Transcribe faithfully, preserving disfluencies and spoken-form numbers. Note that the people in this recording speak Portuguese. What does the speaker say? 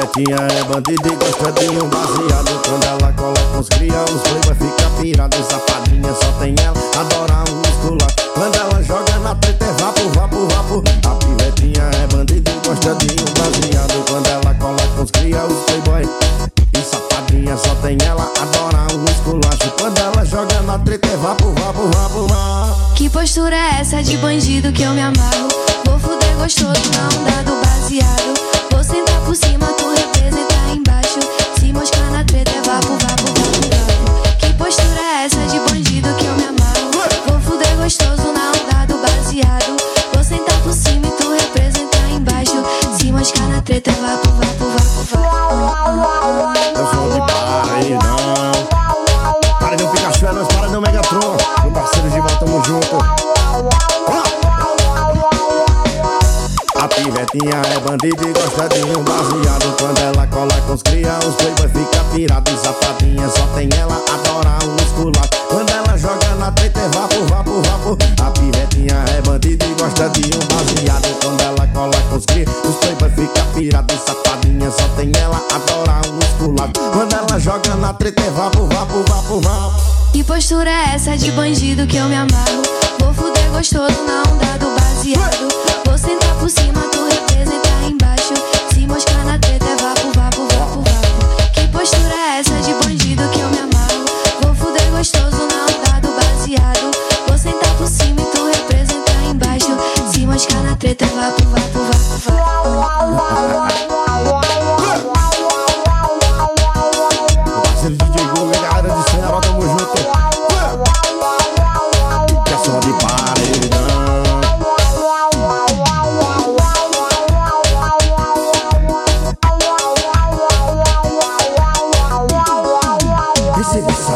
pivetinha é bandida e gosta de um baseado. Quando ela cola com os cria, os playboy fica pirado. E safadinha só tem ela, adora um muscular. Quando ela joga na treta é vapo, vapo, vapo. A pivetinha é bandida e gosta de um baseado. Quando ela cola com os cria, os playboy e safadinha só tem ela, adora um musculacho. Quando ela joga na treta é vapo, vapo, vapo, vapo. Que postura é essa de bandido que eu me amarro? Vou fuder gostoso na onda do baseado. Vou sentar por cima, tu representar embaixo. Se moscar na treta é vapo, vapo, vapo, vapo. Que postura é essa de bandido que eu me amarro? Vou fuder gostoso na onda do baseado. Vou sentar por cima e tu representar embaixo. Se moscar na treta é vapo, vapo, vapo, vapo. Eu sou de paredão. Paredão Pikachu é nós, paredão Megatron. Meu parceiro de volta, tamo junto. A pivetinha é bandida e gosta de um baseado. Quando ela cola com os cria, os playboy fica pirado. E safadinha só tem ela, adora um muscular. Quando ela joga na treta é vapo, vapo, vapo. A pivetinha é bandida e gosta de um baseado. Quando ela cola com os cria, os playboy fica pirado. E safadinha só tem ela, adora um muscular. Quando ela joga na treta é vapo, vapo, vapo, vapo. Que postura é essa de bandido que eu me amarro? Vou fuder gostoso na onda do baseado. Vou sentar por cima, tu representar embaixo. Se moscar na treta é vapo, vapo, vapo, vapo. Que postura é essa de bandido que eu me amarro? Vou fuder gostoso na onda do baseado. Vou sentar por cima e tu representar embaixo. Se moscar na treta é vapo, vapo, vapo, vapo. Parceiro D J Google, galera de Ceará, tamo junto. Que é só de paredão. Esse